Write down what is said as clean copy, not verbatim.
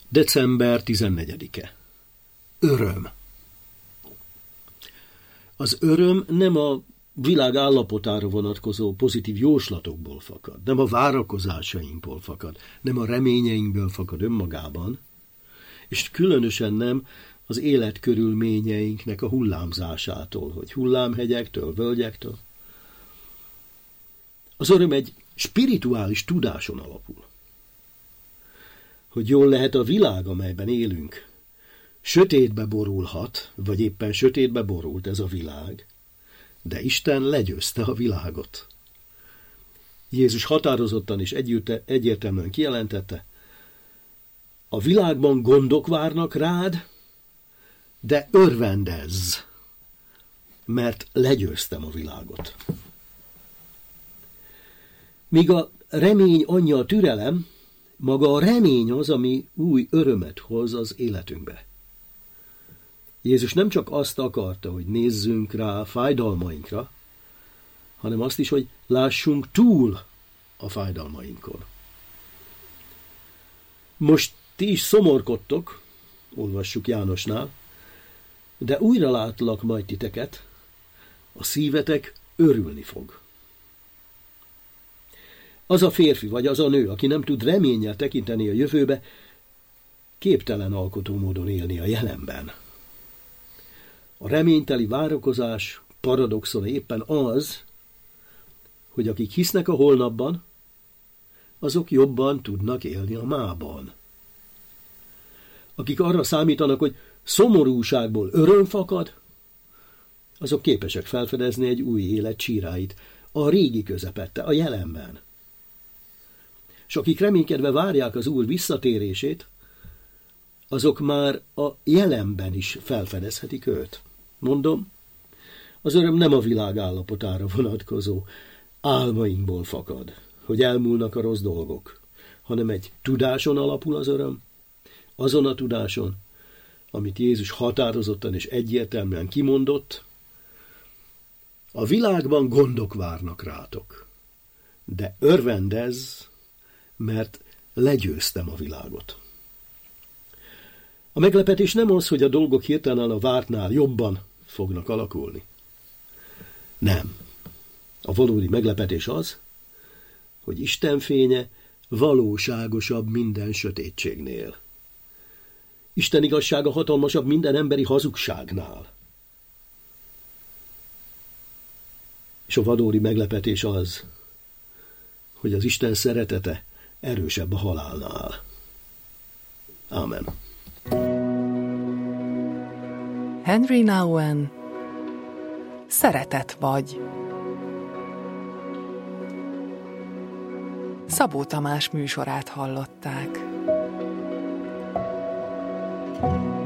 December 14-e. Öröm. Az öröm nem a világ állapotára vonatkozó pozitív jóslatokból fakad, nem a várakozásainkból fakad, nem a reményeinkből fakad önmagában, és különösen nem az életkörülményeinknek a hullámzásától, hogy hullámhegyektől, völgyektől. Az öröm egy spirituális tudáson alapul. Hogy jól lehet a világ, amelyben élünk, sötétbe borulhat, vagy éppen sötétbe borult ez a világ, de Isten legyőzte a világot. Jézus határozottan és egyértelműen kijelentette, a világban gondok várnak rád, de örvendezz, mert legyőztem a világot. Míg a remény anyja a türelem, maga a remény az, ami új örömet hoz az életünkbe. Jézus nem csak azt akarta, hogy nézzünk rá a fájdalmainkra, hanem azt is, hogy lássunk túl a fájdalmainkon. Most ti is szomorkodtok, olvassuk Jánosnál, de újra látlak majd titeket, a szívetek örülni fog. Az a férfi vagy az a nő, aki nem tud reménnyel tekinteni a jövőbe, képtelen alkotómódon élni a jelenben. A reményteli várakozás paradoxona éppen az, hogy akik hisznek a holnapban, azok jobban tudnak élni a mában. Akik arra számítanak, hogy szomorúságból öröm fakad, azok képesek felfedezni egy új élet csíráit, a régi közepette, a jelenben. És akik reménykedve várják az Úr visszatérését, azok már a jelenben is felfedezhetik őt. Mondom, az öröm nem a világ állapotára vonatkozó álmainkból fakad, hogy elmúlnak a rossz dolgok, hanem egy tudáson alapul az öröm, azon a tudáson, amit Jézus határozottan és egyértelműen kimondott, a világban gondok várnak rátok, de örvendezz, mert legyőztem a világot. A meglepetés nem az, hogy a dolgok hirtelen a vártnál jobban fognak alakulni. Nem. A valódi meglepetés az, hogy Isten fénye valóságosabb minden sötétségnél. Isten igazsága hatalmasabb minden emberi hazugságnál. És a valódi meglepetés az, hogy az Isten szeretete erősebb a halálnál. Ámen. Henry Nouwen, Szeretet vagy. Szabó Tamás műsorát hallották.